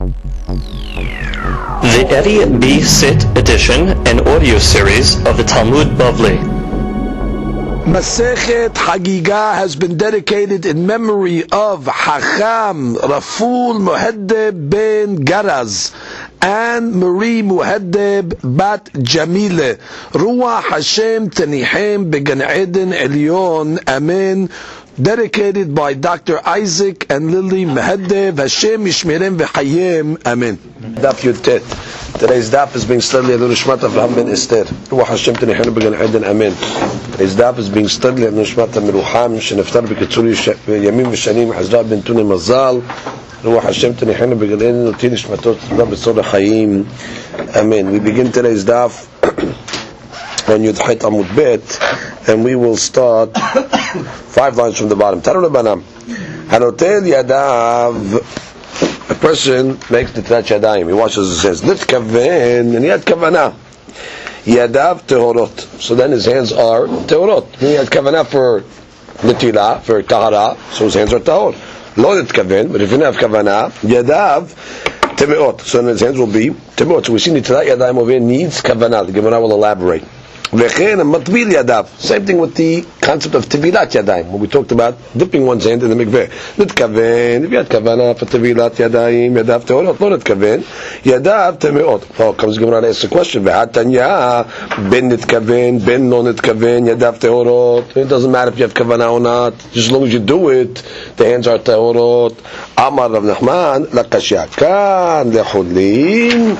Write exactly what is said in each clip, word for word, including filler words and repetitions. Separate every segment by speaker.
Speaker 1: The Eddie B. Sit edition and audio series of the Talmud Bavli.
Speaker 2: Masechet Hagiga has been dedicated in memory of Hacham Raful Muhaddeb ben Garaz and Marie Muhaddeb bat Jamile. Ruach Hashem Tenihem began Eden Elyon. Amen. Dedicated by Doctor Isaac and Lily Muhaddeb. Hashem Yishmerem v'Chayem. Amen. Daf Yutet. Today's daf is being studied at Nishmat Avraham ben Esther. Ruach Hashem Tenihem began Eden. Amen. Today's daf is being studied at Nishmat Amiruham Sheneftar b'Kitzuri Yamim v'Shanim Hazrat ben Tuni Mazal. Ruach Hashem Tenihem began Eden. Uti Nishmatot b'Tzor Chayim. Amen. We begin today's daf on Yudchet Amud Bet, and we will start five lines from the bottom. Tanu Rabbanan, Hanotel Yadav. A person makes the Trat Yadayim. He washes his hands. Nitkaven, and he had kavanah. Yadav tehorot. So then his hands are tehorot. He had kavanah for netilah, for tahara. So his hands are tahor. Lo nitkaven, but if you don't have kavanah, Yadav temeot. So then his hands will be temeot. So we see netilah Yadayim over here needs kavanah. The Gemara will elaborate. Same thing with the concept of tevilat yadayim, when we talked about dipping one's hand in the mikveh. Nitkaven, if you had kavanah for tevilat yadayim, yadav teorot, no nitkaven, yadav temeot. Oh, comes the Gemara to ask the question, v'hatanya, ben nitkaven, ben no nitkaven, yadav teorot. It doesn't matter if you have kavanah or not, just as long as you do it, the hands are teorot. Amar Rav Nachman, lakashya, kan lechulin,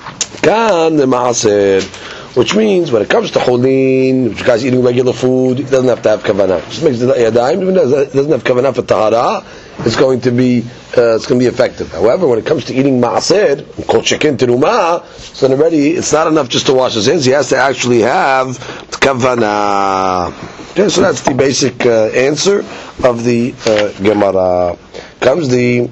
Speaker 2: kan lemaaser. Which means, when it comes to cholin, which guy's eating regular food, he doesn't have to have kavanah. Just makes the yadayim, even though it doesn't have kavanah for tahara, it's going to be, uh, it's going to be effective. However, when it comes to eating maaser, kol shekin teruma, so then already it's not enough just to wash his hands. He has to actually have kavanah. Okay, so that's the basic uh, answer of the uh, Gemara. Comes the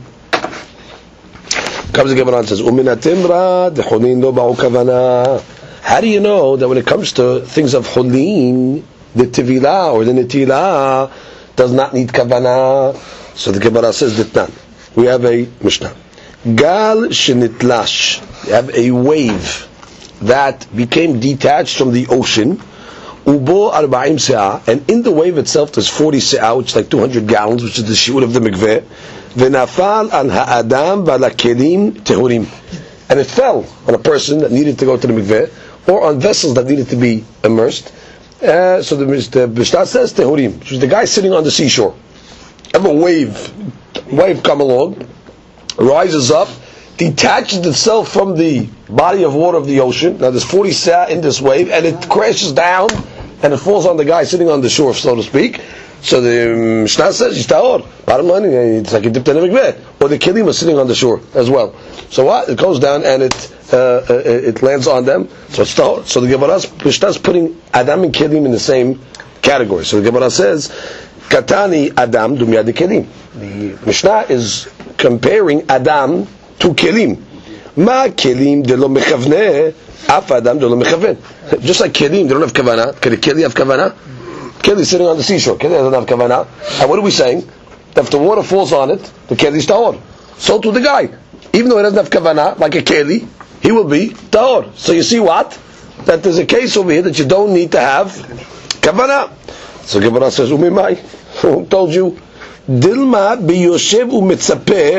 Speaker 2: comes the Gemara and says, "Umin atimra de cholin lo ba'u kavanah." How do you know that when it comes to things of chulin, the tevilah or the netilah does not need kavanah? So the Gemara says that we have a Mishnah. Gal shenitlash. You have a wave that became detached from the ocean. Ubo arba'im se'ah. And in the wave itself there's forty se'ah, which is like two hundred gallons, which is the shiur of the mikveh. V'nafal al ha'adam v'ala kelim tehurim. And it fell on a person that needed to go to the mikveh, or on vessels that needed to be immersed. Uh, so the, the Mishnah says tehurim, which is the guy sitting on the seashore. Have a wave, wave come along, rises up, detaches itself from the body of water of the ocean. Now there's forty se'ah in this wave, and it crashes down, and it falls on the guy sitting on the shore, so to speak. So the Mishnah says, he's tahor. Bottom line, it's like he dipped in a mikveh. Or the kelim was sitting on the shore as well. So what? It goes down and it uh, uh, it lands on them. So it's tahor. So the Gemara's Mishnah is putting Adam and kelim in the same category. So the Gemara says, Katani Adam dumyad kelim. The Mishnah is comparing Adam to kelim. Ma kelim de lo mechavneh, af Adam de lo mechaven. Just like kelim, they don't have kavanah. Can a keli have kavanah? Keli is sitting on the seashore. Keli doesn't have kavanah. And what are we saying? That if the water falls on it, the keli is tahor. So to the guy. Even though he doesn't have kavanah, like a keli, he will be tahor. So you see what? That there's a case over here that you don't need to have kavanah. So Gemara says, Umimai, who told you? Dilma biyoshev u'mitzapeh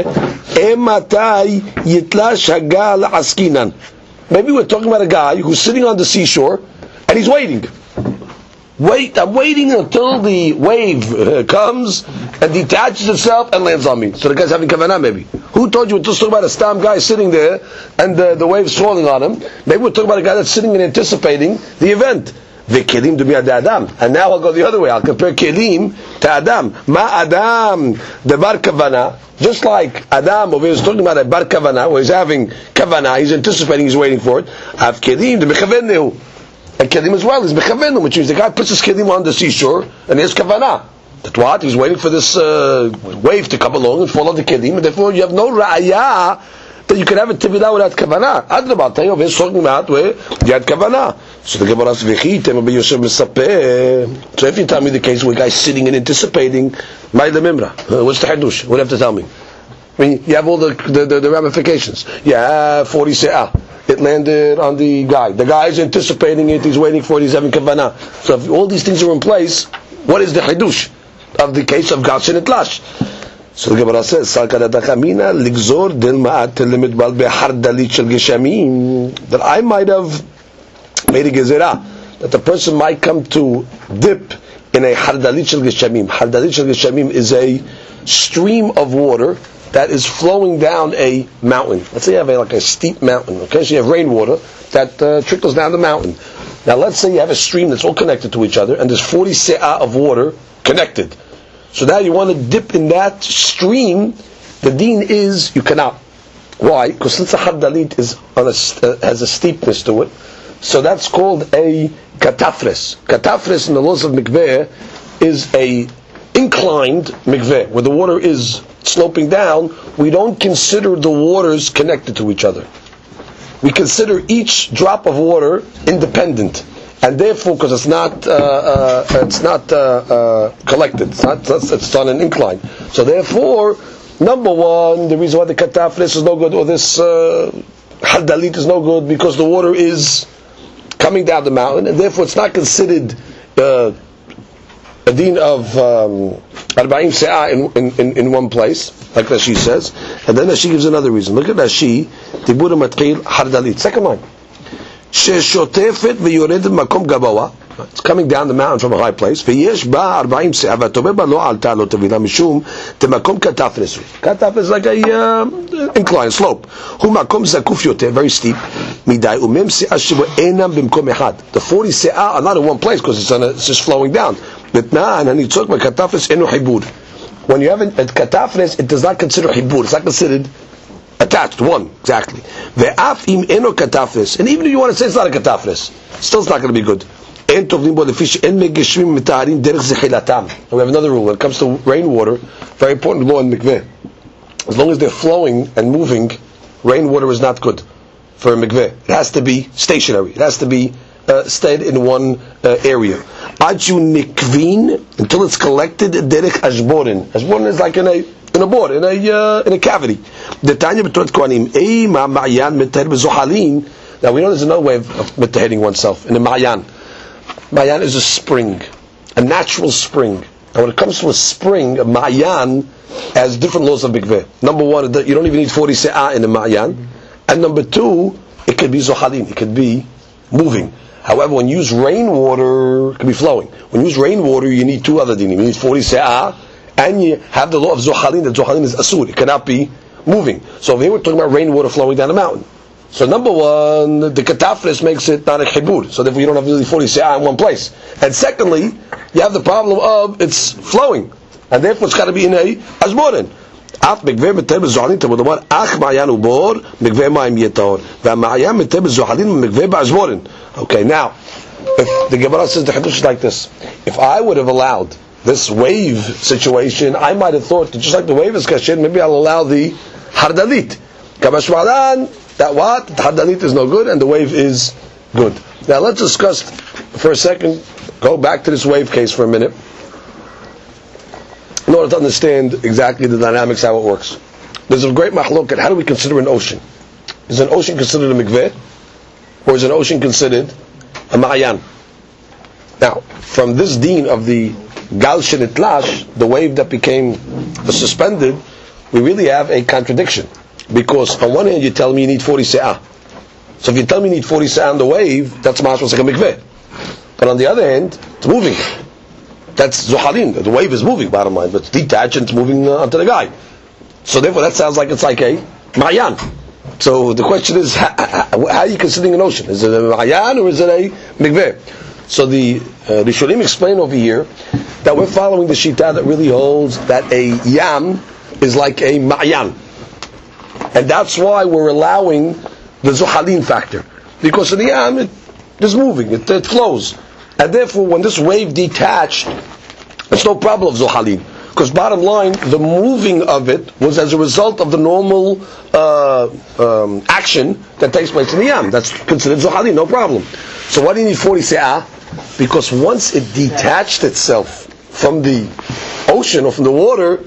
Speaker 2: ematai yitlash hagal askinan. Maybe we're talking about a guy who's sitting on the seashore and he's waiting. Wait, I'm waiting until the wave uh, comes and detaches itself and lands on me. So the guy's having kavanah maybe. Who told you we're just talking about a stam guy sitting there and uh, the wave's falling on him? Maybe we're talking about a guy that's sitting and anticipating the event. The kelim dumiyad Adam. And now I'll go the other way. I'll compare kelim to Adam. Ma Adam, the bar kavanah. Just like Adam over here is talking about a bar kavanah, where he's having kavanah, he's anticipating, he's waiting for it. Have kelim, the mechavennehu. And kelim as well is mechavenu, which means the guy puts his kelim on the seashore and he has kavanah. That what? He's waiting for this uh, wave to come along and fall on the kelim, and therefore you have no ra'ayah that you can have a tevilah without kavanah. Adrabah, tell you over here talking about where you had kavanah. So the Gemara says, so if you tell me the case where a guy's sitting and anticipating, what's the hadush? What do you have to tell me? I mean, you have all the the, the, the ramifications. You have forty se'ah. It landed on the guy. The guy's anticipating it. He's waiting for it. He's having kavanah. So if all these things are in place, what is the hidush of the case of Gal Shenitlash? So the Gemara says, that I might have made a gezerah, that the person might come to dip in a hardalit shel geshamim. Hardalit shel geshamim is a stream of water that is flowing down a mountain. Let's say you have a, like a steep mountain, okay? So you have rainwater that uh, trickles down the mountain. Now let's say you have a stream that's all connected to each other, and there's forty se'ah of water connected. So now you want to dip in that stream, the deen is you cannot. Why? Because since the hardalit is on a, uh, has a steepness to it, so that's called a katafres. Katafres in the laws of mikveh is a inclined mikveh, where the water is sloping down. We don't consider the waters connected to each other. We consider each drop of water independent, and therefore, because it's not uh, uh, it's not uh, uh, collected, it's not it's on an incline. So therefore, number one, the reason why the katafres is no good, or this uh, hardalit is no good, because the water is coming down the mountain, and therefore it's not considered uh, a deen of arba'im se'ah in, in, in one place, like Rashi says. And then Rashi gives another reason. Look at Rashi, Tibur matchil hardalit. Second line. Sheshotefet v'yoredet makom gabawa. It's coming down the mountain from a high place. V'yesh ba arba'im se'ah v'atober ba lo alta lo tevila mishum temakom katafresu. Katafres is like a uh, incline, slope. Hu makom zakuf yoter, very steep. Midai umem se'ah shebo enam b'mkom echad. The forty se'ah are not in one place because it's, on a, it's just flowing down. When you have a, a katafres, it does not consider hibur. It's not considered attached. One, exactly. And even if you want to say it's not a katafres, still it's not going to be good. And we have another rule when it comes to rainwater. Very important law in mikveh. As long as they're flowing and moving, rainwater is not good for a mikveh. It has to be stationary. It has to be uh, stayed in one uh, area. Aju nikvin, until it's collected derech ashborin. Ashborin is like in a in a board, in a uh, in a cavity. The Tanya b'Torah Kohanim, ei ma ma'yan meter b'zohalin. Now we know there's another way of, of metahering oneself in a ma'yan. Ma'yan is a spring, a natural spring. And when it comes to a spring, a ma'yan has different laws of mikveh. Number one, you don't even need forty se'ah in a ma'yan, and number two, it could be zohalin, it could be moving. However, when you use rainwater, it can be flowing. When you use rainwater, you need two other dinim. You need forty se'ah, and you have the law of zohalin, that zohalin is asur. It cannot be moving. So over here we're talking about rainwater flowing down a mountain. So number one, the katafres makes it not a chibur. So therefore you don't have really forty se'ah in one place. And secondly, you have the problem of it's flowing. And therefore it's got to be in a azmorin. אף מקווה מטר בזוחלין תמוד אומר אך מעיין ובור מקווה מים יהיה טהור והמעיין מטר בזוחלין מקווה באזמורין. Okay, now if the Gemara says the Hiddush is like this, if I would have allowed this wave situation, I might have thought that just like the wave is kasher, maybe I'll allow the hardalit kamashmalan, that what? The hardalit is no good and the wave is good. Now let's discuss for a second, go back to this wave case for a minute, in order to understand exactly the dynamics, how it works. There's a great mahloket. How do we consider an ocean? Is an ocean considered a mikveh? Or is an ocean considered a ma'ayan? Now, from this deen of the gal shenitlash, the wave that became suspended, we really have a contradiction. Because on one hand you tell me you need forty se'ah. So if you tell me you need forty se'ah on the wave, that's mashmas like a mikveh. But on the other hand, it's moving. That's zuhalin. The wave is moving, bottom line, but it's detached and it's moving uh, onto the guy. So therefore, that sounds like it's like a ma'ayan. So the question is, how, how, how are you considering an ocean? Is it a ma'ayan or is it a mikveh? So the uh, Rishonim explain over here that we're following the shita that really holds that a yam is like a ma'ayan, and that's why we're allowing the zuhalin factor, because in the yam it is moving, it, it flows. And therefore, when this wave detached, it's no problem of zuhalin. Because bottom line, the moving of it was as a result of the normal uh, um, action that takes place in the yam. That's considered zuhalin, no problem. So why do you need forty se'ah? Because once it detached itself from the ocean or from the water,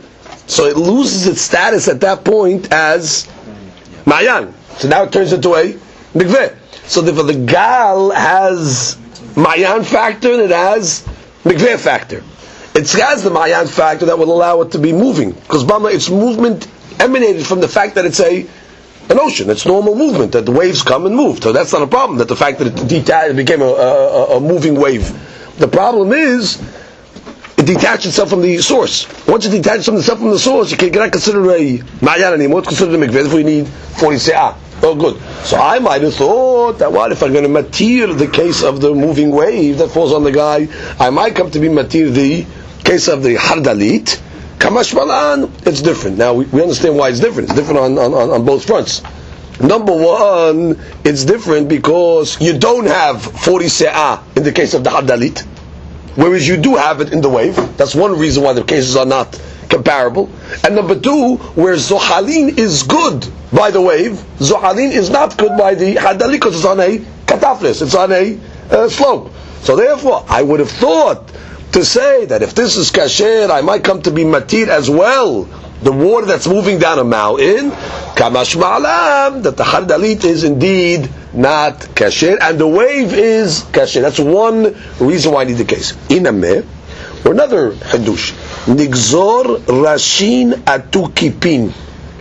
Speaker 2: So it loses its status at that point as Ma'yan. So now it turns into a mikveh. So therefore the gal has Ma'yan factor and it has mikveh factor. It has the Ma'yan factor that will allow it to be moving. Because Bama, its movement emanated from the fact that it's a an ocean. It's normal movement, that the waves come and move. So that's not a problem, that the fact that it detached, it became a, a, a moving wave. The problem is, it detached itself from the source. Once it detaches itself from the source, you cannot consider a Ma'yan anymore, it's considered a mikveh, therefore you need forty se'ah. Oh, good. So I might have thought that what if I'm going to matir the case of the moving wave that falls on the guy, I might come to be matir the case of the hardalit. Kamash malan, it's different. Now we, we understand why it's different. It's different on, on, on both fronts. Number one, it's different because you don't have forty se'ah in the case of the hardalit, whereas you do have it in the wave. That's one reason why the cases are not comparable. And number two, where Zohalin is good by the wave, Zohalin is not good by the Hadalit because it's on a kataflis, it's on a uh, slope. So therefore, I would have thought to say that if this is kasher, I might come to be matir as well. The water that's moving down a mountain, kamash ma'alam, that the Hadalit is indeed not kasher, and the wave is kasher. That's one reason why I need the case. Inameh, or another hadush. Nigzor Rashin Atu Kipin.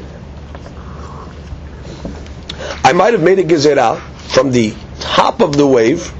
Speaker 2: I might have made a gezerah from the top of the wave.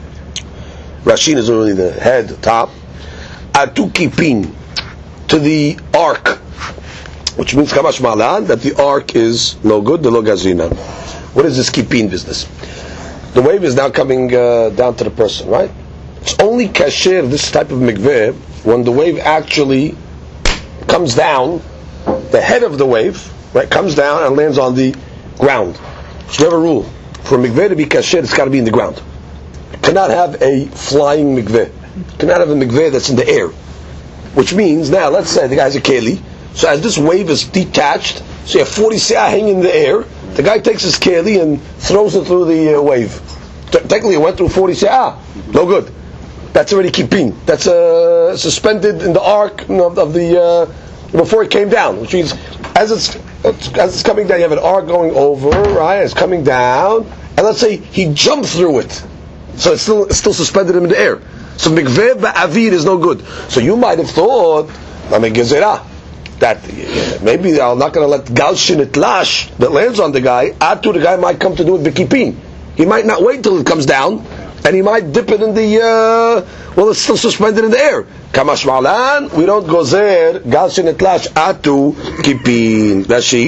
Speaker 2: Rashin is really the head, top. Atu Kipin, to the ark, which means Kamash Malan, that the ark is no good, the lo gazrina. What is this Kipin business? The wave is now coming uh, down to the person, right? It's only kasher, this type of mikveh, when the wave actually comes down, the head of the wave, right, comes down and lands on the ground. So we have a rule. For a mikveh to be kasher, it's got to be in the ground. You cannot have a flying mikveh. You cannot have a mikveh that's in the air. Which means, now, let's say the guy's a keli, so as this wave is detached, so you have forty se'ah hanging in the air, the guy takes his keli and throws it through the uh, wave. T- technically it went through forty se'ah. No good. That's already kipin. That's uh, suspended in the ark of, of the uh, before it came down. Which means, as it's as it's coming down, you have an ark going over, right? It's coming down, and let's say he jumped through it, so it's still it's still suspended in the air. So mikveh ba'avir is no good. So you might have thought, I mean, gezerah, that uh, maybe I'm not going to let gal shinit lash that lands on the guy. Atu, the guy might come to do it b'kipin. He might not wait till it comes down. And he might dip it in the, uh, well, it's still suspended in the air. Kamash ma'alan, we don't go there. Gal shenetlash atu kipin. Rashi,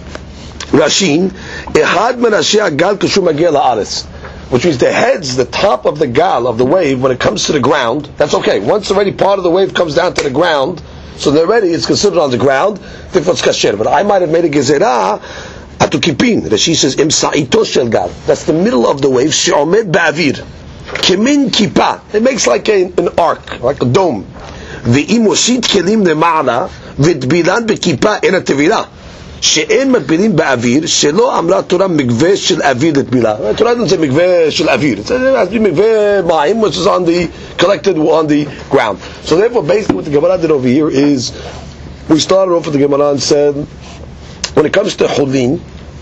Speaker 2: Rashin, ehad men rashi gal kishu magia la'aretz. Which means the heads, the top of the gal, of the wave, when it comes to the ground, that's okay. Once already part of the wave comes down to the ground, so they're ready, it's considered on the ground, therefore it's kasher. But I might have made a gezerah, atu kipin. Rashi says, im sa'ito shel gal. That's the middle of the wave, she'omed ba'avir. Kimin kipa. It makes like a, an arc, like a dome. Ve'im oshit kelim lema'ala, v'tbilan bekipa ena tevila. She'en matbilim ba'avir, she'lo amra Torah mikveh shel avir l'tbila. Torah doesn't say mikveh shel avir. It has to be mikveh ma'im, which is on the, collected on the ground. So therefore, basically what the Gemara did over here is, we started off with the Gemara and said, when it comes to hulin,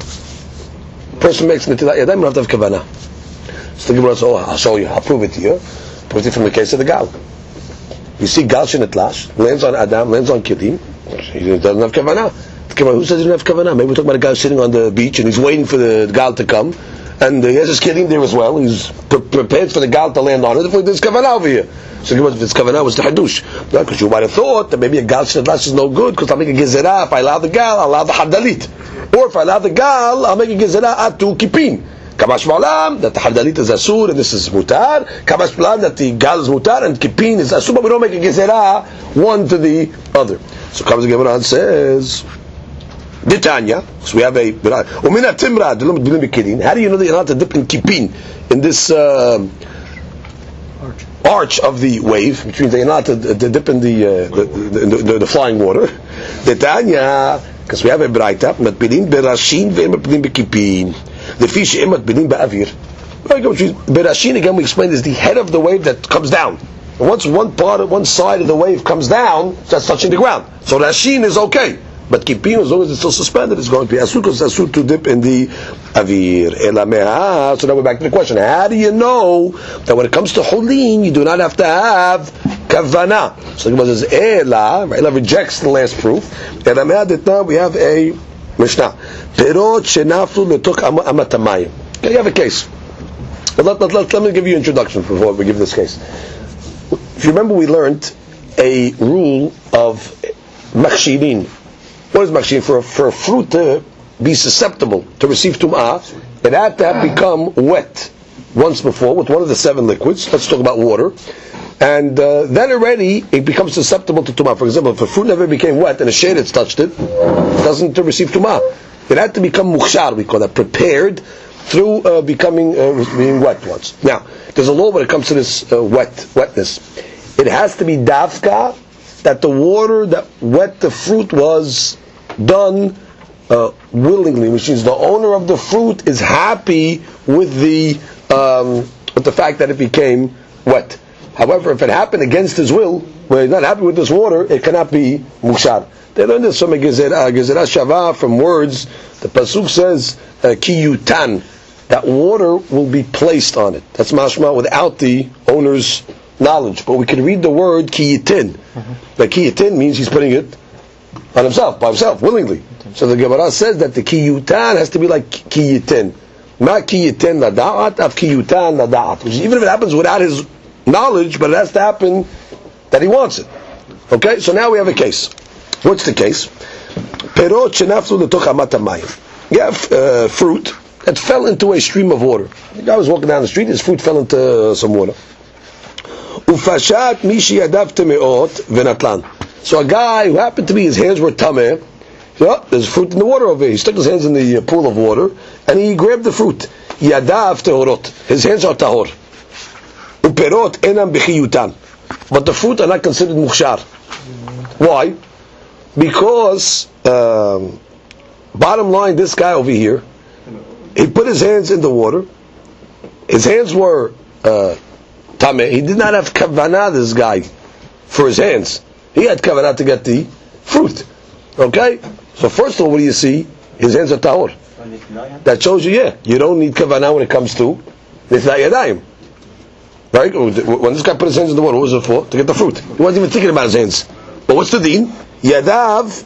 Speaker 2: a person makes netilat yadayim, you have to have kavanah. So the Gemara says, oh, I'll show you, I'll prove it to you. Prove it from the case of the gal. You see gal shenetlash, lands on Adam, lands on Kilim, he doesn't have kavanah. The Gemara, who says he doesn't have kavanah? Maybe we're talking about a guy sitting on the beach and he's waiting for the gal to come, and he has his Kilim there as well, he's pre- prepared for the gal to land on it, therefore there's kavanah over here. So the Gemara, if it's kavanah, was the hadush. Because you might have thought that maybe a gal shenetlash is no good, because I'll make a gezerah, if I allow the gal, I'll allow the hadalit. Or if I allow the gal, I'll make a gezerah atu kipin. Kamash Malam, that the Hadalit is Asur and this is Mutar. Kamash Malam, that the Gal is Mutar and Kipin is Asur, but we don't make a Gezerah one to the other. So comes the Gemara and says, Ditanya, so we have a, Umina Timra, how do you know that you're not to dip in Kipin, in this uh, arch. arch of the wave, which means that you're not to, to dip in the, uh, the, the, the, the flying water? Ditanya, because we have a Braita, Matbilin Berashin, Ve'ematbilin Bekipin. The fish imat bilim ba'avir. Berashin, again we explained, is the head of the wave that comes down. And once one part of one side of the wave comes down, that's touching the ground. So Rashin is okay. But Kipim, as long as it's still suspended, it's going to be Asur, because it's Asur to dip in the Avir. Elameha. So now we're back to the question. How do you know that when it comes to Hulin, you do not have to have Kavana? So the Gemara says, Ela, Ela rejects the last proof. Elameha, that now we have a Mishnah. Perot shenaflu letok amatamayim. Okay, you have a case. But let, let, let, let me give you an introduction before we give this case. If you remember, we learned a rule of Makshirin. What is Makshirin? For, for a fruit to be susceptible to receive Tum'ah, it had to have become wet once before with one of the seven liquids. Let's talk about water. And uh, then already it becomes susceptible to Tum'ah. For example, if a fruit never became wet and a shade has touched it, it doesn't receive Tum'ah. It had to become mukhshar, we call that, prepared through uh, becoming uh, being wet once. Now, there's a law when it comes to this uh, wet wetness. It has to be dafka, that the water that wet the fruit was done uh, willingly, which means the owner of the fruit is happy with the um, with the fact that it became wet. However, if it happened against his will, where he's not happy with this water, it cannot be mukhshar. They learned this from a gezerah, gezerah shava, from words. The pasuk says kiyutan, that water will be placed on it. That's mashma without the owner's knowledge. But we can read the word kiyitin. Mm-hmm. The kiyitin means he's putting it on himself, by himself, willingly. So the Gemara says that the kiyutan has to be like kiyitin. Ma kiyitin lada'at, af kiyutan lada'at. Which even if it happens without his knowledge, but it has to happen that he wants it. Okay, so now we have a case. What's the case? Perot shenaflu letoch amat hamayim. You have uh, fruit that fell into a stream of water. The guy was walking down the street, his fruit fell into uh, some water. Ufashat mishi yadav temeot venatlan. So a guy who happened to be, his hands were tameh, oh, there's fruit in the water over here. He stuck his hands in the uh, pool of water, and he grabbed the fruit. Yadav tehorot. His hands are tahor. Uperot enam bechiyutan. But the fruit are not considered mukhshar. Why? Because, um, bottom line, this guy over here, he put his hands in the water. His hands were uh, tameh. He did not have kavanah, this guy, for his hands. He had kavanah to get the fruit. Okay? So first of all, what do you see? His hands are tahor. That shows you, yeah, you don't need kavanah when it comes to nitlat yadayim. Right? When this guy put his hands in the water, what was it for? To get the fruit. He wasn't even thinking about his hands. But what's the deen? Yadav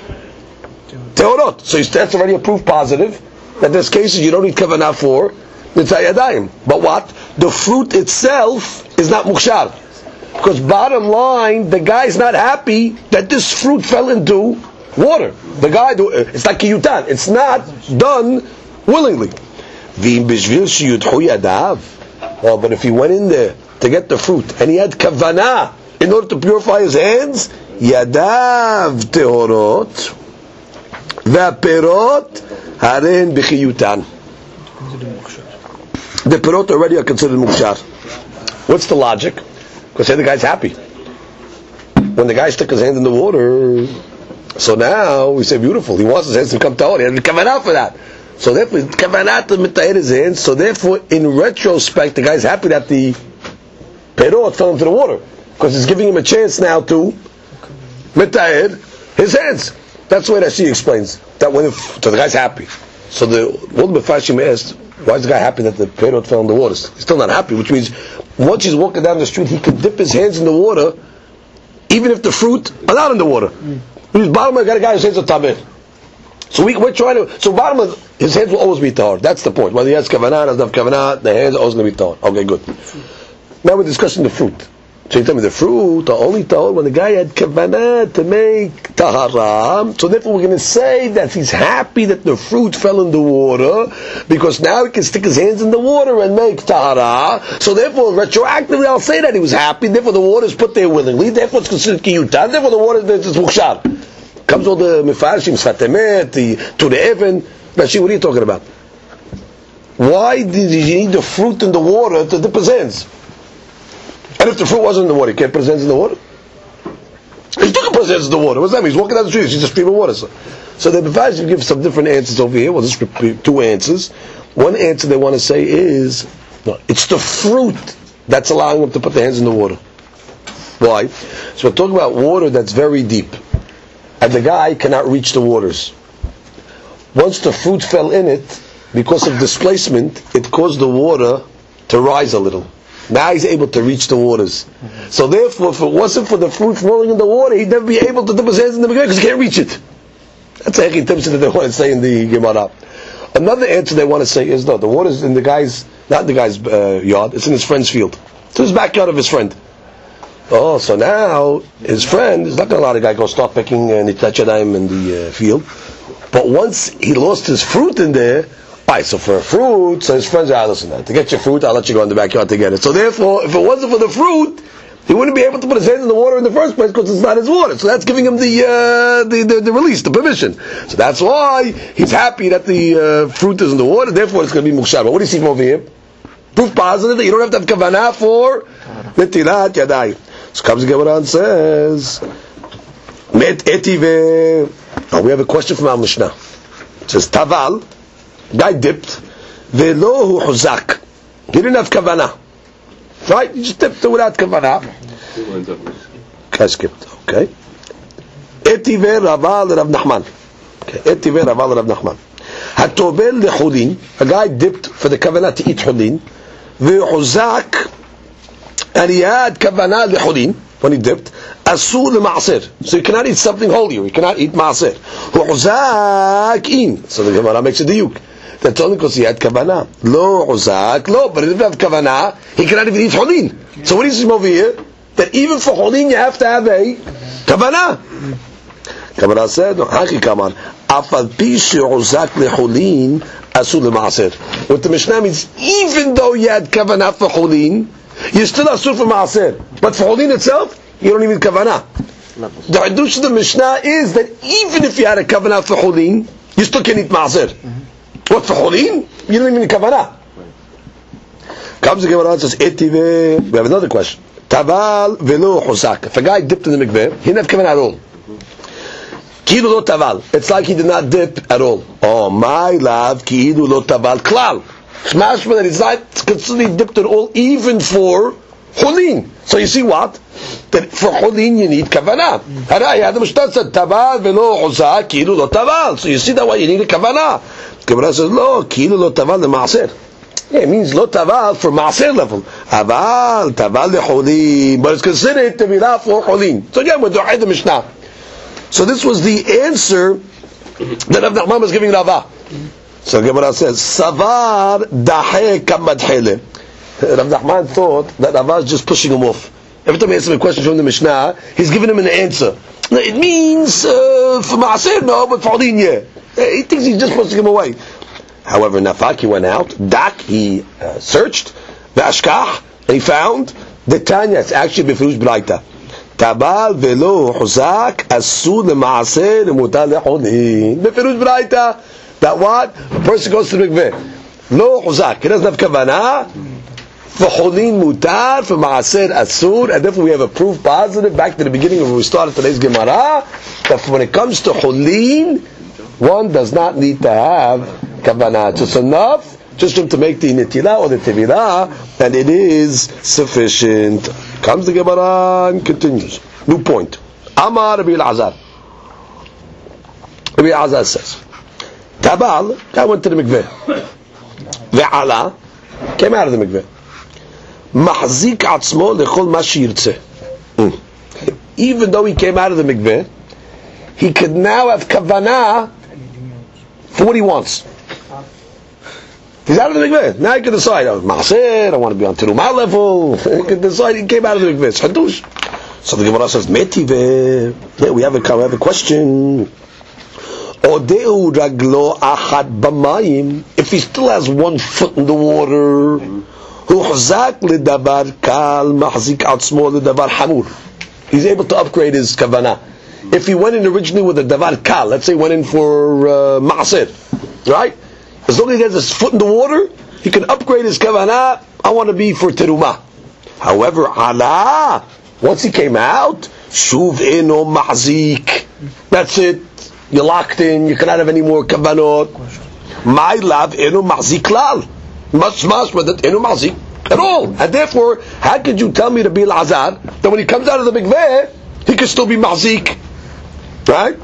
Speaker 2: tehorot. So that's already a proof positive that there's cases you don't need kavanah for nitlat yadayim. But what? The fruit itself is not mukhshar. Because bottom line, the guy's not happy that this fruit fell into water. The guy, it's like kiyutan. It's not done willingly. Oh, but if he went in there to get the fruit and he had kavanah in order to purify his hands, yadav tehorot v'perot haren b'chiyutan. The perot already are considered mukhshar. What's the logic? Because here the guy's happy. When the guy stuck his hand in the water, so now we say beautiful. He wants his hands to come tahor. He had kavanah for that. So therefore, kavanah to mitayir his hands. So therefore, in retrospect, the guy's happy that the perot fell into the water because it's giving him a chance now to mitayir his hands. That's the way that she explains that when if, so the guy's happy. So the one Mefashim asked, why is the guy happy that the perot fell in the water? He's still not happy, which means once he's walking down the street, he could dip his hands in the water, even if the fruit are not in the water. Mm. Because bottom of got a guy whose hands are tameh. So we, we're trying to. So bottom of his hands will always be tahor. That's the point. Whether he has kavanah, doesn't have kavanah, the hands are always going to be tahor. Okay, good. Now we're discussing the fruit. So you tell me the fruit are only tahor when the guy had kavanah to make tahara. So therefore we're going to say that he's happy that the fruit fell in the water because now he can stick his hands in the water and make tahara. So therefore retroactively I'll say that he was happy. Therefore the water is put there willingly. Therefore it's considered kiyutan. Therefore the water is mukhshar. Comes all the mefarshim, sfatemet, the to the even. Rashi, what are you talking about? Why did he need the fruit in the water to dip his hands? And if the fruit wasn't in the water, he can't put his hands in the water? He took put his hands in the water. What's that mean? He's walking down the street, he's just stream of water. So, so the mefarshim give some different answers over here. We'll just repeat two answers. One answer they want to say is, no, it's the fruit that's allowing him to put the hands in the water. Why? So we're talking about water that's very deep, and the guy cannot reach the waters. Once the fruit fell in it, because of displacement, it caused the water to rise a little. Now he's able to reach the waters. So therefore, if it wasn't for the fruit falling in the water, he'd never be able to dip his hands in the beginning because he can't reach it. That's a Heki Timson that they want to say in the Gemara. Another answer they want to say is, no, the water's in the guy's, not in the guy's uh, yard, it's in his friend's field. It's in his backyard of his friend. Oh, so now his friend is not going to allow the guy to go start picking uh, nitachadaim in the uh, field. But once he lost his fruit in there, alright, so for fruit, so his friends are, ah, listen, to get your fruit, I'll let you go in the backyard to get it. So therefore, if it wasn't for the fruit, he wouldn't be able to put his hands in the water in the first place because it's not his water. So that's giving him the, uh, the, the the release, the permission. So that's why he's happy that the uh, fruit is in the water. Therefore, it's going to be mukshar. But what do you see from over here? Proof positive that you don't have to have kavanah for netilat yadai. So comes the Gemara and says, Met etive. Oh, we have a question from our Mishnah. It says taval, guy dipped, velo hu huzak. He didn't have kavanah. Right? You just dipped it without kavanah. I skipped. Okay. Etive Raval Rav Nachman. Okay. Etive Raval Rav Nachman. Hatobel lechulin. A guy dipped for the kavanah to eat hulin. V'huzak. And he had kavanah lechulin when he dipped. Asur l'ma'asir. So you cannot eat something holier. You cannot eat ma'asir. V'huzak in. So the Gemara makes a diyuk. That's only because he had kavanah. Lo uzak, lo, but if he didn't have kavanah, he cannot even eat hulin. So what do you see over here? That even for hulin you have to have a kavanah. Kavanah said, no, haki kaman. Afal pi she'uzak lehulin asul l'ma'asir. What the Mishnah means, even though you had kavanah for hulin, you still asul for ma'asir. But for hulin itself, you don't even kavanah. The hadush of the Mishnah is that even if you had a kavanah for hulin, you still can eat ma'asir. What for hulin? You don't even need kavanah. Comes the Gemara and says, Etive. We have another question. Taval velo huzak. If a guy dipped in the mikveh, he didn't have kavanah at all. Ki'ilu lo taval. It's like he did not dip at all. Oh, my love, ki'ilu lo taval klal. Shmashma that he's not considered dipped at all, even for hulin. So you see what? That for hulin you need kavanah. Harai, the Mishnah said, taval velo huzak, ki'ilu lo taval. So you see that why you need a kavanah. Gemara says, lo, ki'ilu lo taval le ma'asir. Yeah, it means lo taval for ma'asir level. Aval, taval le hulin. But it's considered to be that for hulin. So yeah, we're doing the Mishnah. So this was the answer that Rav Nachman was giving Rava. So Gemara says, savar dahe kamadhele. Rav Nachman thought that Rava was just pushing him off. Every time he asks him a question from the Mishnah, he's giving him an answer. It means uh, for ma'asir, no, but for hulin, yeah. He thinks he's just pushing him away. However, Nafak, he went out. Dak, he uh, searched. The Ashkach, and he found the Tanya. It's actually Befrush Braita. Tabal velo huzak asud ma'aseh mutal lehulin. Befrush Braita. That what? A person goes to the mikveh. Lo huzak. He doesn't have kavanah. For hulin mutar, for ma'aseh asud. And therefore we have a proof positive back to the beginning of when we started today's Gemara that when it comes to hulin, one does not need to have kavanah. Just enough, just to make the netilah or the tevilah, and it is sufficient. Comes the Gemara and continues. New point. Amar Rabbi Elazar. Rabbi Elazar says, Tabal, guy went to the mikveh. Ve'ala, came out of the mikveh. Mahzik atzmo lechol ma shirtzeh. Even though he came out of the mikveh, he could now have kavanah for what he wants. He's out of the mikveh. Now he can decide, oh, Ma'aseh, I want to be on Terumah level. He can decide, he came out of the mikveh. It's Hadush. So the Gemara says, Metive. Yeah, we have a, we have a question. Odeu raglo achad b'mayim. If he still has one foot in the water, hu huzak ledavar kal mahzik atzmo ledavar hamur. He's able to upgrade his kavanah. If he went in originally with a davar kal, let's say went in for uh, ma'asir, right? As long as he has his foot in the water, he can upgrade his kavanah. I want to be for terumah. However, ala, once he came out, shuv eno mahzik. That's it. You're locked in. You cannot have any more kavanot. My love eno mahzik lal. Much much, but that eno mahzik. at all. And therefore, how could you tell me to be Al-Azhar that when he comes out of the mikveh, he could still be Mahzik? Right?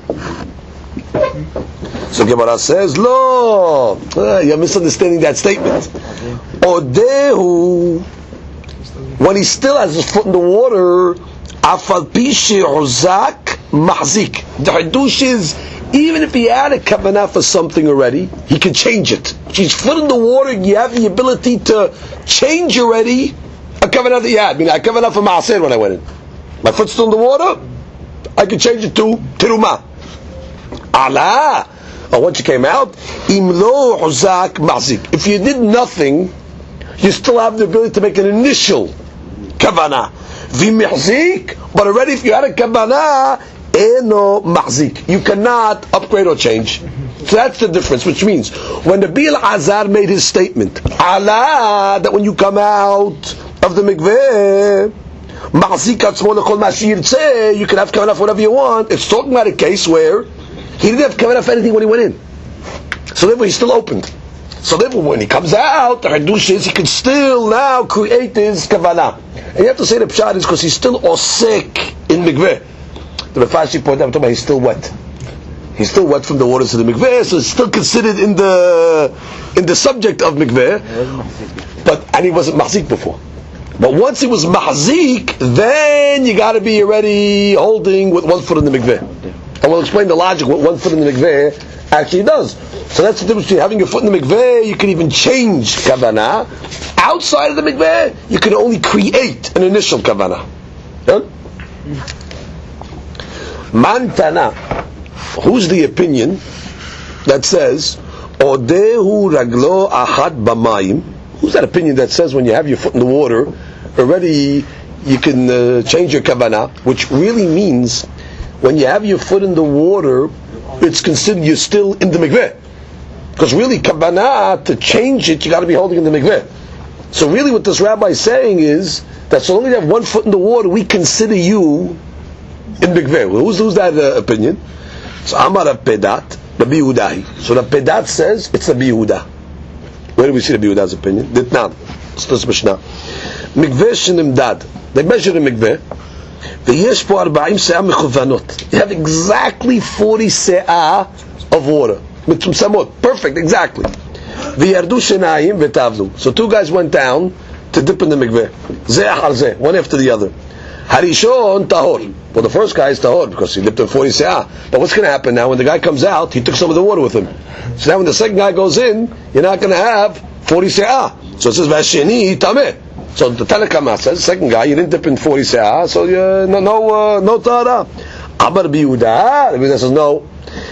Speaker 2: So Gemara says, Lo, ah, you're misunderstanding that statement. Odehu, when he still has his foot in the water, Afal Pishi Uzak Mahzik. The Hadush is, even if he had a kavanah for something already, he can change it. If he's foot in the water, you have the ability to change already a kavanah that you had. I mean, I kavanah for Ma'asir when I went in. My foot's still in the water, I can change it to Tirumah. Allah! Or once you came out, Imlo Uzak Mahzik. If you did nothing, you still have the ability to make an initial kavanah. V'mihzik, but already if you had a kavanah, eno mahzik. You cannot upgrade or change. So that's the difference, which means when the Bil Azar made his statement, Allah, that when you come out of the mikveh, mahzik atzmo l'kol ma sheyirtzeh, you can have kavanah for whatever you want. It's talking about a case where he didn't have kavanah for anything when he went in. So therefore he's still opened. So therefore when he comes out, the hadush is he can still now create his kavanah. And you have to say the pshat is because he's still osek in mikveh. The Rafashi point out, he's still wet. He's still wet from the waters of the mikveh, so it's still considered in the in the subject of mikveh. But and he wasn't mahzik before. But once he was mahzik, then you got to be already holding with one foot in the mikveh. And we'll explain the logic what one foot in the mikveh actually does. So that's the difference between having your foot in the mikveh. You can even change kavanah. Outside of the mikveh, you can only create an initial kavanah. Yeah? Mantana, who's the opinion that says Odehu raglo achat b'mayim? Who's that opinion that says when you have your foot in the water, already you can uh, change your kavanah? Which really means when you have your foot in the water, it's considered you're still in the mikveh. Because really kavanah, to change it, you got to be holding in the mikveh. So really what this rabbi is saying is that so long as you have one foot in the water, we consider you in mikveh. Well, who's, who's that uh, opinion? So Amar Rav Pedat, Rabbi Yehuda. So Rav Pedat says it's Rabbi Yehuda. Where do we see Rabbi Yehuda's opinion? Ditnan. It's this Mishnah. Mikveh shenimdad. They measure the mikveh. V'yesh po arba'im se'ah mechuvanot. You have exactly forty se'ah of water. Mitzumsamot. Perfect, exactly. V'yardu shenayim v'tavlu. So two guys went down to dip in the mikveh. Zeh achar zeh. One after the other. Harishon tahor. Well, the first guy is tahor because he dipped in forty se'ah. But what's going to happen now? When the guy comes out, he took some of the water with him. So now when the second guy goes in, you're not going to have forty se'ah. So it says v'asheni tameh. So the Tanakama says, the second guy, you didn't dip in forty se'ah, so you, no no uh, no tahara. Amar Rabbi Yehuda, Rabbi Yehuda says no.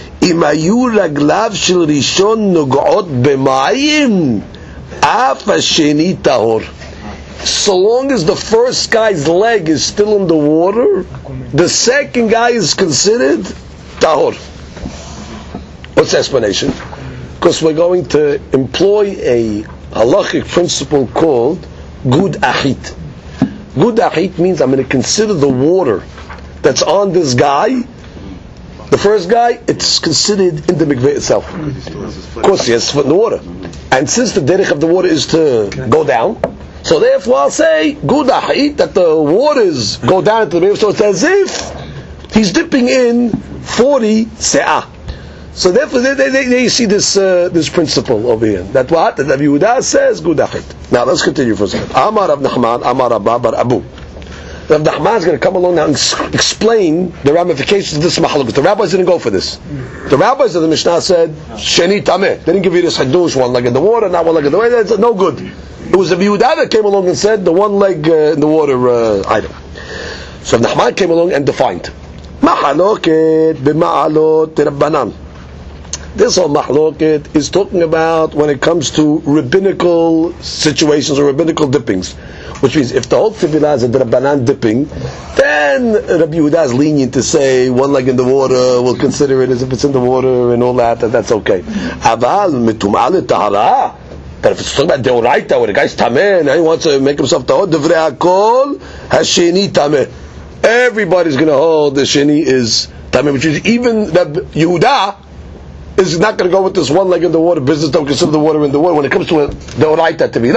Speaker 2: Imayu raglav shel rishon nug'ot b'mayim, af hasheni tahor. So long as the first guy's leg is still in the water, the second guy is considered tahor. What's the explanation? Because we're going to employ a halachic principle called gud achit. Gud achit means I'm going to consider the water that's on this guy, the first guy, it's considered in the mikveh itself. Of course, he has his foot in the water. And since the derech of the water is to go down, so therefore I'll say, gud achit, that the waters go down into the mikveh, so it's as if he's dipping in forty se'ah. So therefore they, they, they see this uh, this principle over here. That what? That Rabbi Yehuda says, gud achit. Now let's continue for a second. Amar Rav Nachman, Amar Abba bar Abu. Rav Nachman is going to come along now and explain the ramifications of this mahaluk. The rabbis didn't go for this. The rabbis of the Mishnah said, Sheni Tameh. They didn't give you this hadush, one leg in the water, not one leg in the water. That's no good. It was Rabbi Yehuda that came along and said, the one leg uh, in the water uh, item. So Rav Nachman came along and defined. Mahaloket b'ma'alot rabbanan. This whole mahloket is talking about when it comes to rabbinical situations or rabbinical dippings. Which means if the whole tevilah is a drabanan dipping, then Rabbi Yehuda is lenient to say one leg in the water, we'll consider it as if it's in the water and all that, and that's okay. Aval mitum'al tahara. But if it's talking about deoraita, where the guy's tameh, and he wants to make himself tahor, devrei hakol, hasheni tameh. Everybody's going to hold the sheni is tameh, which is even Rabbi Yehuda is not going to go with this one leg in the water business. Don't consider the water in the water when it comes to a deoraita tevilah.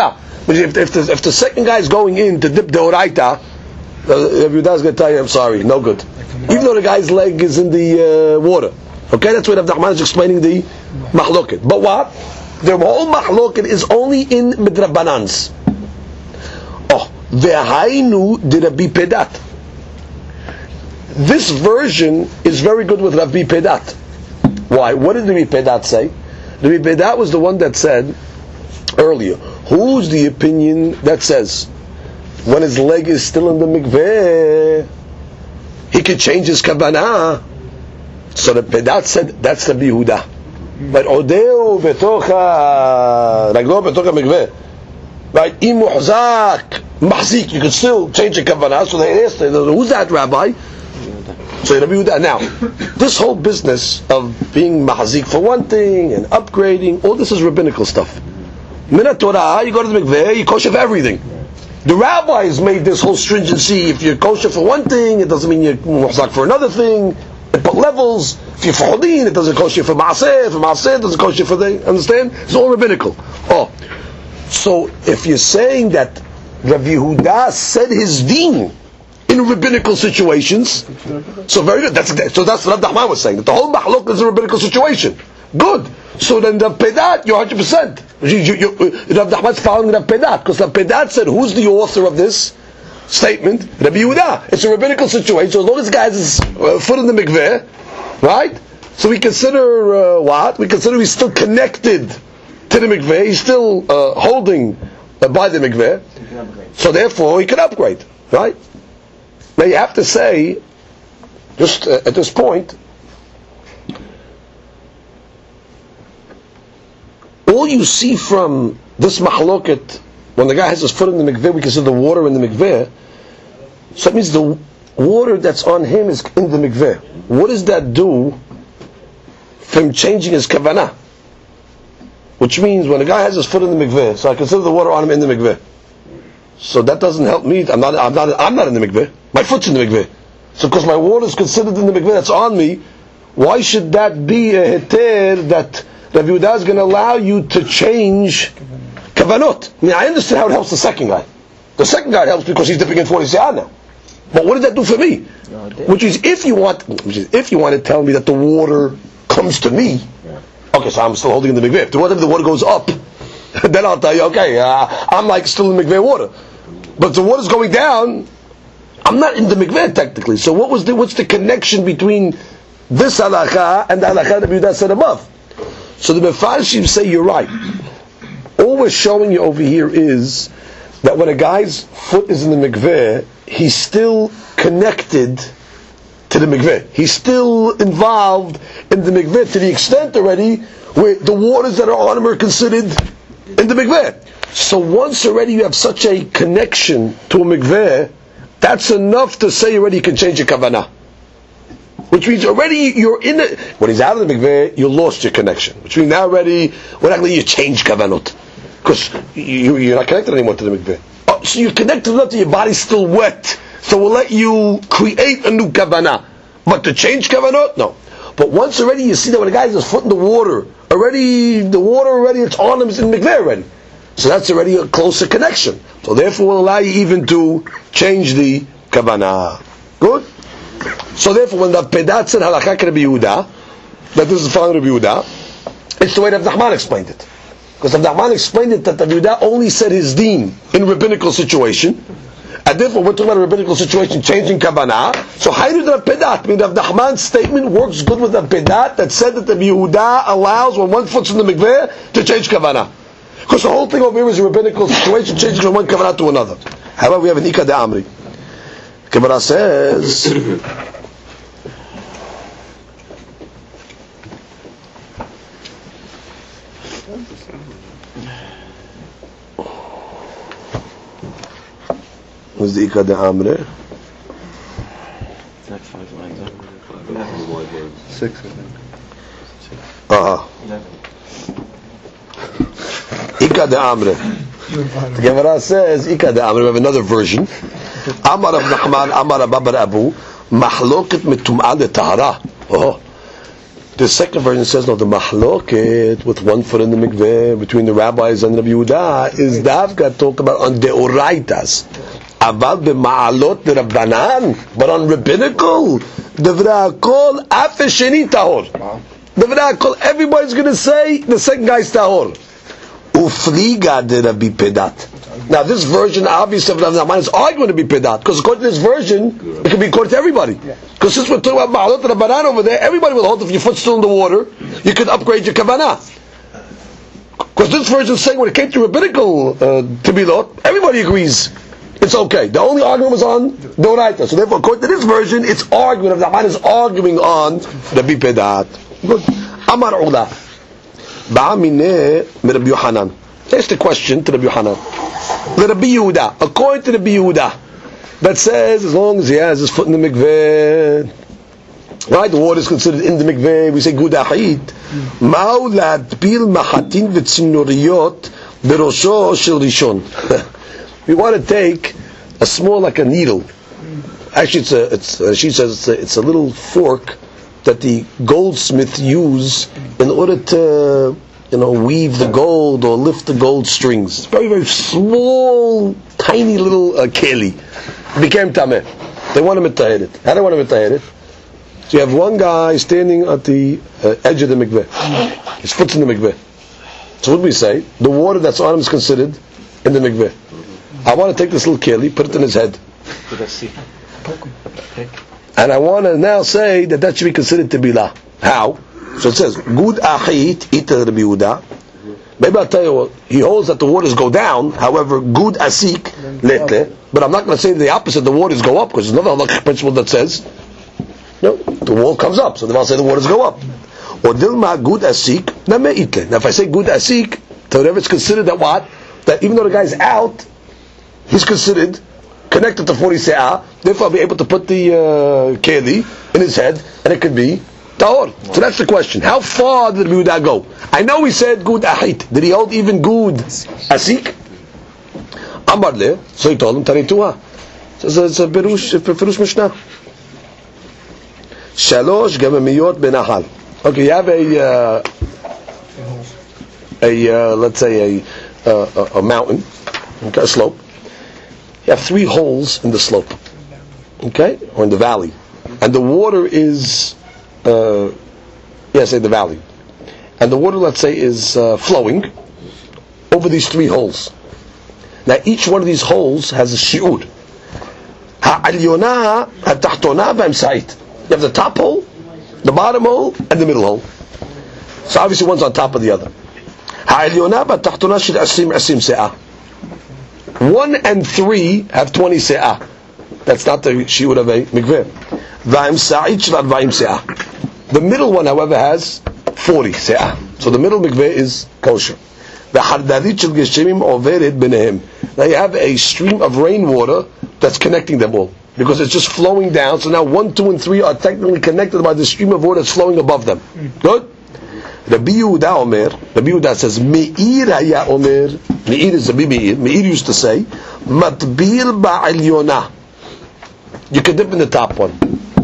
Speaker 2: But if, if, the, if the second guy is going in to dip the oraita, Rabbi Yehuda is going to tell you, I'm sorry, no good. Even though the guy's leg is in the uh, water. Okay, that's what Rav Nachman is explaining the mahloket. But what? The whole mahloket is only in midrabanans. Oh, ve'hainu de Rabbi Pedat. This version is very good with Rabbi Pedat. Why? What did Rabbi Pedat say? Rabbi Pedat was the one that said earlier, who's the opinion that says when his leg is still in the mikveh, he could change his kavanah? So the Pedat said, that's the Yehuda. But odeu betocha raglo betocha mikveh, right? Im muhzak mahzik, you could still change the kavanah. So they asked, who's that rabbi? So Rabbi Yehuda. Now, this whole business of being mahzik for one thing and upgrading, all this is rabbinical stuff. Minat Torah, you go to the mikveh, you kosher for everything. The rabbis made this whole stringency. If you're kosher for one thing, it doesn't mean you're muhzak for another thing. It put levels. If you're for hodin, it doesn't kosher for maaseh. For maaseh, it doesn't kosher for the. Understand? It's all rabbinical. Oh, so if you're saying that Rabbi Yehuda said his deen in rabbinical situations, so very good. That's so that's what Rav Nachman was saying. That the whole mahlok is a rabbinical situation. Good. So then the Pedat, you're one hundred percent. Rav Nachman's following Rav Pedat, because Rav Pedat said, who's the author of this statement? Rabbi Yehuda. It's a rabbinical situation. So as long as the guy has his uh, foot in the mikveh, right? So we consider uh, what? We consider he's still connected to the mikveh. He's still uh, holding uh, by the mikveh. So therefore, he can upgrade, right? Now you have to say, just uh, at this point, all you see from this mahloket, when the guy has his foot in the mikveh, we consider the water in the mikveh, so that means the water that's on him is in the mikveh. What does that do from changing his kavanah? Which means when a guy has his foot in the mikveh, so I consider the water on him in the mikveh. So that doesn't help me. I'm not. I'm not. I'm not in the mikveh. My foot's in the mikveh. So because my water is considered in the mikveh that's on me, why should that be a heter that Rabbi Yehuda is going to allow you to change kavanot? I mean, I understand how it helps the second guy. The second guy helps because he's dipping in forty se'ah now. But what does that do for me? Which is, if you want, which is, if you want to tell me that the water comes to me, okay, so I'm still holding in the mikveh. If the water, if the water goes up, then I'll tell you, okay, uh, I'm like still in the mikveh water. But if the water's going down, I'm not in the mikveh technically. So what was the, what's the connection between this halakha and the halakha that Yehuda said above? So the Mefarshim say you're right. All we're showing you over here is that when a guy's foot is in the mikveh, he's still connected to the mikveh. He's still involved in the mikveh to the extent already where the waters that are on him are considered in the mikveh. So once already you have such a connection to a mikveh, that's enough to say already you can change your kavanah. Which means already you're in it. When he's out of the mikveh, you lost your connection. Which means now already, when actually you change kavanot. Because you, you're not connected anymore to the mikveh. Oh, so you're connected enough that your body's still wet. So we'll let you create a new kavanah. But to change kavanot, no. But once already you see that when a guy has his foot in the water, already, the water already, it's on him, it's in the mikveh already. So that's already a closer connection. So therefore we'll allow you even to change the kavanah. Good? So therefore when the Pedat said halakha Rabbi Yehuda, that this is following Rabbi Yehuda, it's the way that Rav Nachman explained it. Because Rav Nachman explained it that Rabbi Yehuda only said his deen in rabbinical situation, and therefore we're talking about a rabbinical situation, changing kavanah. So how did Rav Pedat? I mean, Rav Nachman's statement works good with Rav Pedat that said that Rabbi Yehuda allows when one foot's in the mikveh to change kavanah. Because the whole thing over here is a rabbinical situation, changing from one kavanah to another. However, we have an Ika de Amri. Gemara says, what's the Ika de Amri?
Speaker 3: Next five lines up.
Speaker 4: Six, I think.
Speaker 2: Uh-huh. Ika de Amri. The Gemara says, Ika de Amri. We have another version. Amar Rav Nachman, Amar Ababar Abu, Mahloket mitum'ah letahara. Oh, The second version says, no, the mahloket with one foot in the mikveh between the rabbis and Rabbi Yehuda is davka talk about on deoraitas. Aval b'ma'alot rabbanan, but on rabbinical, devra kol af sheni tahor. Devra kol, everybody's going to say the second guy's tahor. Ufliga de Rabbi Pedat. Now this version, obviously, of Rav Nachman is arguing to be pedat, because according to this version, it can be according to everybody. Because since we're talking about ma'alot rabbanan over there, everybody will hold if your foot's still in the water, you could upgrade your kavanah. Because this version is saying when it came to rabbinical uh, tebilot, everybody agrees it's okay. The only argument was on Doraita. So therefore, according to this version, it's arguing. Rav Nachman is arguing on Rabbi Pedat. Good. Amar Ula. Ba'amine Rabbi Yohanan. Here's the question to Rabbi Yohanan. The Rabbi Yehuda, according to the Rabbi Yehuda, that says as long as he has his foot in the mikveh, right, the water is considered in the mikveh, we say gudahit. Ma'ulad bil mahatin v'tzinuriyot berosho shel rishon. We want to take a small, like a needle. Actually, it's a, it's, uh, she says it's a, it's a little fork that the goldsmith use in order to, you know, weave the gold or lift the gold strings. It's very, very small, tiny little uh, keli. It became tameh. They want to mitahir it. How do they want to mitahir it? So you have one guy standing at the uh, edge of the mikveh. His foot's in the mikveh. So what do we say? The water that's on him is considered in the mikveh. I want to take this little keli, put it in his head. And I want to now say that that should be considered tebilah. How? So it says, Gud ahit ita Rabbi Yehuda. Maybe I'll tell you what, he holds that the waters go down, however, Gud asik letle. But I'm not going to say the opposite, the waters go up, because there's another halachic principle that says, no, the wall comes up, so then I'll say the waters go up. Or dilma Gud asik, na me'itle. Now if I say Gud asik, to whatever it's considered that what? That even though the guy's out, he's considered connected to forty se'ah, therefore I'll be able to put the uh, keli in his head, and it could be tahor. So that's the question. How far did Rabbi Yehuda go? I know he said good ahit. Did he hold even good asik? Amar le. So he told him tarituha. So it's a perush, perush mishnah. Shalosh gamamiyot benahal. Okay, you have a uh, a uh, let's say a uh, a mountain, okay, a slope. You have three holes in the slope, okay, or in the valley, and the water is, uh, yeah, say the valley, and the water, let's say, is uh, flowing over these three holes. Now, each one of these holes has a shi'ud. Ha'alyona ha'tahtona v'amsait. You have the top hole, the bottom hole, and the middle hole. So obviously, one's on top of the other. Ha'alyona ha'tahtona shel asim asim se'ah. One and three have twenty se'ah. That's not the shi'ud of a mikveh. V'im sa'id shvad v'im se'ah. The middle one, however, has forty se'ah. So the middle mikveh is kosher. V'hardarit shel geshemim overed b'nehem. Now you have a stream of rainwater that's connecting them all, because it's just flowing down. So now one, two, and three are technically connected by the stream of water that's flowing above them. Good? Rabbi Yehuda Omer, Rabbi Yehuda says, Meir haya Omer, Meir is Rabbi Meir, Meir used to say, Matbil ba'alyona. You can dip in the top one.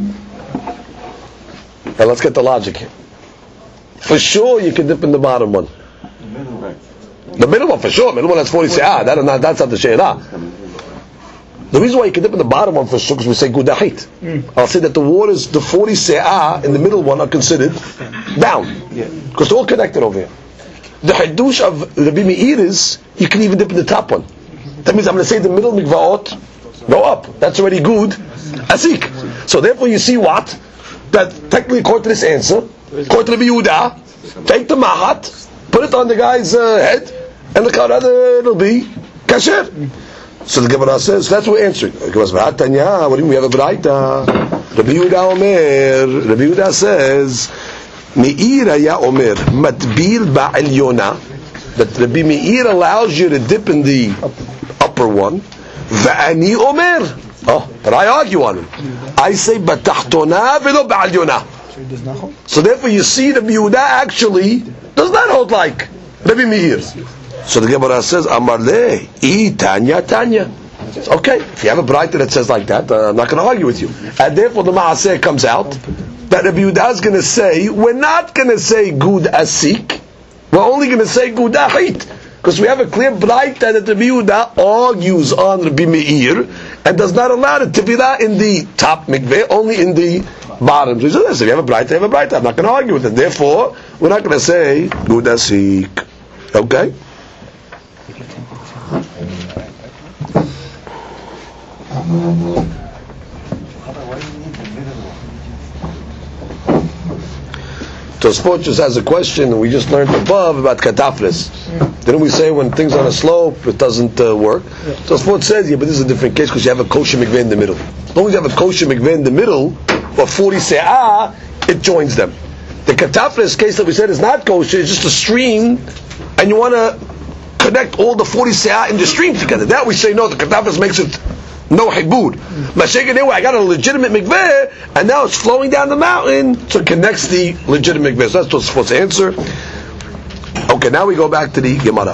Speaker 2: Now let's get the logic here. For sure you can dip in the bottom one. The middle one, for sure. The middle one has forty se'ah. That, that, that's not the she'elah. The reason why you can dip in the bottom one for sure, because we say gudahit. Mm. I'll say that the waters, the forty se'ah in the middle one are considered down. Yeah. Because they're all connected over here. The hadush of Rabbi Meir is, you can even dip in the top one. That means I'm going to say the middle mikvaot go up. That's already good. Asik. So therefore you see what? That technically according to this answer, according to Rabbi Yehuda, take the mahat, put it on the guy's uh, head, and the other it'll be kasher. So the Gemara says, that's what we're answering. What do you mean? We have a braita. Rabbi Yehuda Omer, Rabbi Yehuda says, Meir haya Omer, matbil ba'alyona, that Rabbi Meir allows you to dip in the upper one. Va'ani Omer. Oh, but I argue on him. I say, batahtona velo ba'alyona. So therefore you see Rabbi Yehuda actually does not hold like Rabbi Meir. So the Gemara says, Amar le, I Tanya Tanya. Okay, if you have a braita that says like that, uh, I'm not going to argue with you. And therefore the Maaseh comes out that Rabbi Yehuda is going to say, we're not going to say gud asik, we're only going to say gud ahit. Because we have a clear bright that Rabbi Yehuda argues on Rabbi Meir and does not allow the tevilah in the top mikveh, only in the bottom. So he says, listen, if you have a bright, you have a bright. I'm not going to argue with it. Therefore, we're not going to say gud asik. Okay? Tosfot just has a question, and we just learned above about katafres. Mm. Didn't we say when things on a slope it doesn't uh, work? Yeah. Tosfot says, yeah, but this is a different case because you have a kosher mikveh in the middle. As long as you have a kosher mikveh in the middle, or forty se'ah, it joins them. The katafres case that we said is not kosher, it's just a stream, and you want to connect all the forty se'ah in the stream together. That we say no, the katafres makes it no hibud. Mashayk anyway, I got a legitimate mikveh, and now it's flowing down the mountain, so it connects the legitimate mikveh. So that's what's supposed to answer. Okay, now we go back to the Gemara.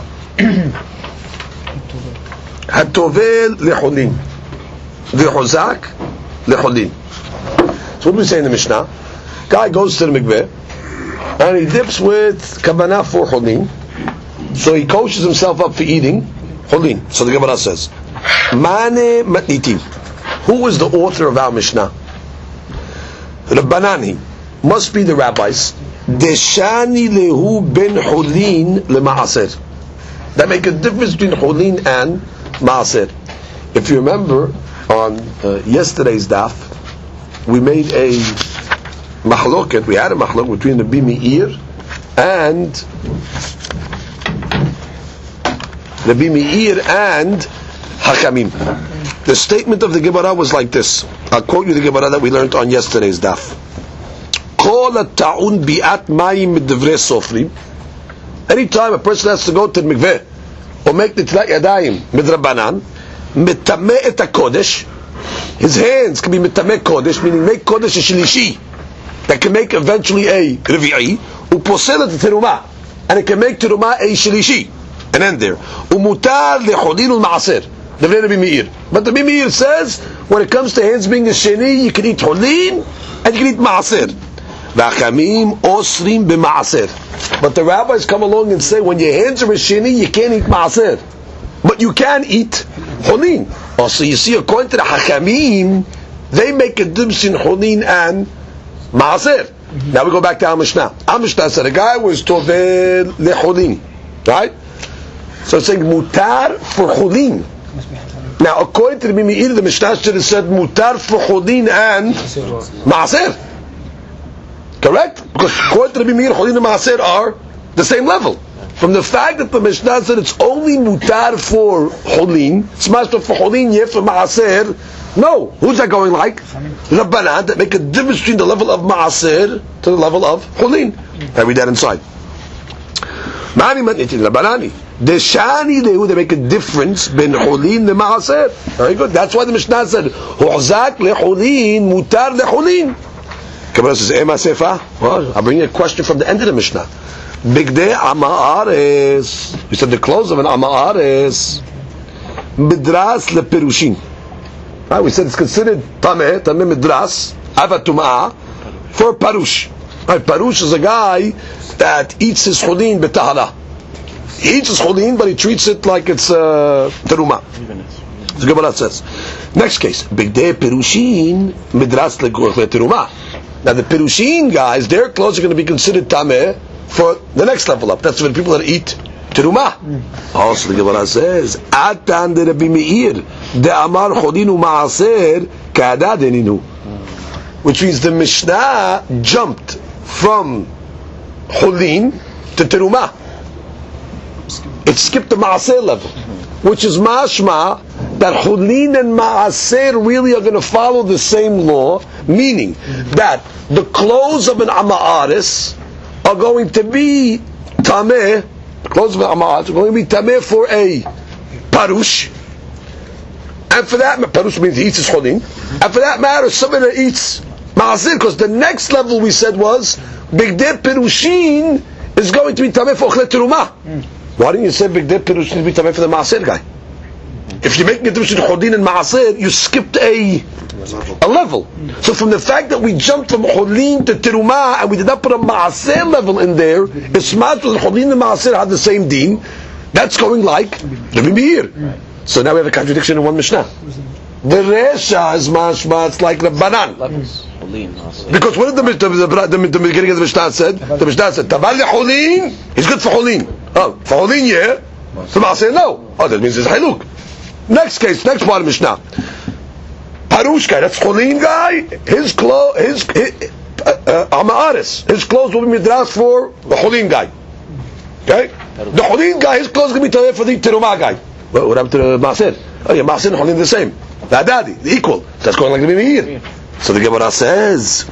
Speaker 2: Hatovel lechulin, v'chozak lechulin. So what do we say in the Mishnah? Guy goes to the mikveh, and he dips with kavanah for chulin, so he koshes himself up for eating chulin. So the Gemara says, Mane matnitin. Who is the author of our Mishnah? Rabbanani. Must be the rabbis. Deshani lehu ben hulin lema'aser. That make a difference between hulin and ma'aser. If you remember, on uh, yesterday's daf, we made a mahloket. We had a mahlok between the Meir and the Meir and Hakamim. The statement of the Gemara was like this. I'll quote you the Gemara that we learned on yesterday's daf. Anytime a person has to go to the mikveh or make the tilat yadayim midrabanan, mitameh et kodesh, his hands can be mitameh kodesh, meaning make kodesh a shlishi, that can make eventually a revi'i, uposel et terumah, and it can make terumah a shlishi, and end there. Umutar lechulin ul-ma'aser. But the Rabbi Meir says, when it comes to hands being a sheni, you can eat hulin and you can eat ma'aser. V'achamim osrim b'ma'aser. But the rabbis come along and say, when your hands are a sheni, you can't eat ma'aser, but you can eat hulin. Also, you see, according to the Hakamim, they make a difference in hulin and ma'aser. Mm-hmm. Now we go back to Al Mishnah. Al Mishnah said a guy was tovel lehulin, right? So it's saying mutar for hulin. Now, according to the Meir, the Mishnah should have said mutar for chulin and ma'aser. Correct? Because according to the Meir, chulin and ma'aser are the same level. From the fact that the Mishnah said it's only mutar for chulin, it's master for chulin, yet for ma'aser. No, who's that going like? Rabbanan, that make a difference between the level of ma'aser to the level of chulin. I read that inside. Mani matnitin Rabbanani. Deshani lehu, they make a difference between hulin and ma'aser. Very good. That's why the Mishnah said hu'zak lehulin mutar lehulin. Kabbalah says ema sefa. Well, I'll bring you a question from the end of the Mishnah. Bigdei ama'ares. We said the clothes of an ama'ares midras leperushin. Right? We said it's considered tameh, tameh midras, avatumah for parush. Right? Parush is a guy that eats his chulin betahara. He eats his chulin, but he treats it like it's uh, teruma. The Gemara says. Next case, bigdei perushin midras leteruma. Now the perushin guys, their clothes are going to be considered tameh for the next level up. That's for the people that eat teruma. Also the Gemara says, atan de Rabbi Meir de amar chulinu ma'aser kada deninu. Which means the Mishnah jumped from chulin to teruma. It skipped the ma'aser level, which is mashma that chulin and ma'aser really are going to follow the same law, meaning that the clothes of an ama'aris are going to be tameh, the clothes of an ama'aris are going to be tameh for a parush, and for that, parush means he eats his chulin, and for that matter, somebody that eats ma'aser, because the next level we said was bigdei perushin is going to be tameh for ochlet teruma. Why didn't you say bigdei perushin to be tameh for the ma'aser guy? if you're making a difference between Hulin and Ma'asir, you skipped a a level. So from the fact that we jumped from Hulin to Terumah and we did not put a Ma'asir level in there, it's smart that Hulin and Ma'asir had the same deen. That's going like Rabbi Meir. So now we have a contradiction in one Mishnah. The Resha is mashma, it's like Rabbanan. Because what did the, the, the, the, the beginning of the Mishnah said? The Mishnah said, Taval Hulin, he's good for Hulin. Oh, for Hulin, yeah. For Ma'asir, no. Oh, that means it's Haluk. Next case, next part of Mishnah. Parush guy, that's Hulin guy, his clothes, his, his uh, Ama'aris, his clothes will be midras for the Hulin guy. Okay? The Hulin guy, his clothes will be tayeh for the Terumah guy. What, what happened to the Ma'asir? Oh yeah, Ma'asir and Hulin the same. The Hadadi, the equal. That's going like the Meir. So the Gemara says,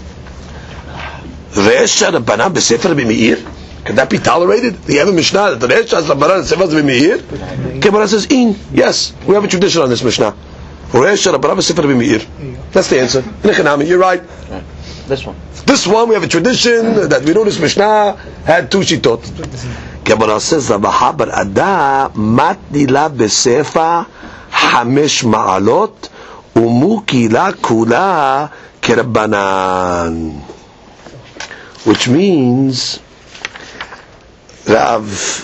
Speaker 2: Resha Rabbanan b'Sefer Meir. Can that be tolerated? The have a Mishnah that the Resha Rabbanan b'Sefer Meir. Gemara says, in. Yes, we have a tradition on this Mishnah. Resha Rabbanan b'Sefer Meir. That's the answer. You're right.
Speaker 4: This one.
Speaker 2: This one we have a tradition that we know this Mishnah had two shitot. Gemara says, Rabaha bar Ada matnila b'Sefer Hamish ma'alot umukila kula kerabbanan, which means Rav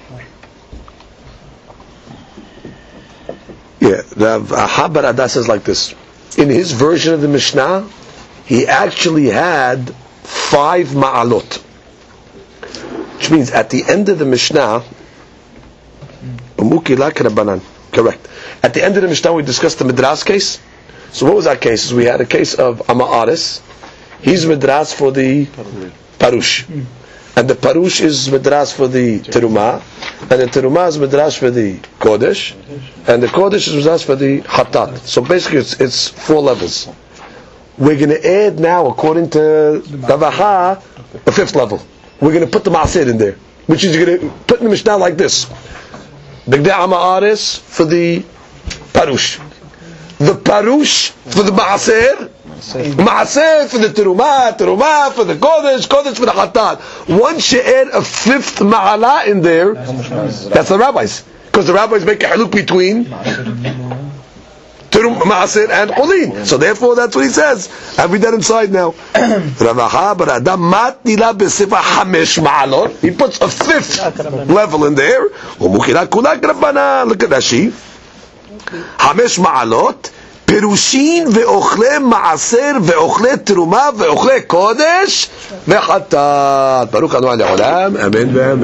Speaker 2: yeah Rav Habar Ada says like this. In his version of the Mishnah, he actually had five ma'alot, which means at the end of the Mishnah, umukila kerabbanan. Correct. At the end of the Mishnah, we discussed the Midras case. So what was that case? We had a case of Ama'aris. He's Midras for the Parush. And the Parush is Midras for the Terumah. And the Terumah is Midras for the Kodesh. And the Kodesh is Midras for the Hatat. So basically it's, it's four levels. We're going to add now, according to Ravaha, a fifth level. We're going to put the Ma'asir in there. Which is you're going to put in the Mishnah like this. Bigdei Ama'aris for the Parush. The Parush for the Ma'asir. Ma'asir for the Terumah. Terumah for the Kodesh. Kodesh for the Hatat. Once you add a fifth Ma'ala in there, that's the rabbis. Because the rabbis make a haluk between Terum, Ma'asir and Hulin. So therefore that's what he says. I read that inside now. Ravaha bar Ada matnila b'Sefer Hamish ma'alot. He puts a fifth level in there. Umukila kula kerabbanan. Look at Rashi. Hamish ma'alot. Perushin ve'ochle ma'aser ve'ochle terumah ve'ochle kodesh ve'chatat. Baruch Adonai le'olam. Amen ve'amen.